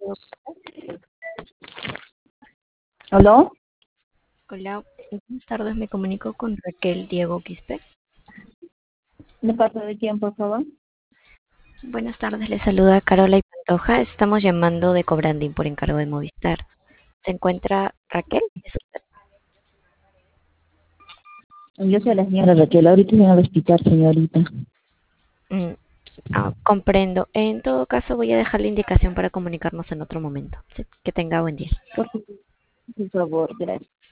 ¿Aló? Hola, buenas tardes, me comunico con Raquel Diego Quispe. ¿De parte de quién, por favor? Buenas tardes, le saluda Carola y Pantoja. Estamos llamando de Cobranding por encargo de Movistar. ¿Se encuentra Raquel? Yo soy la señora Raquel. Ahorita me va a hospital, señorita. Mm, comprendo. En todo caso, voy a dejar la indicación para comunicarnos en otro momento. Sí, que tenga buen día. Por favor, gracias.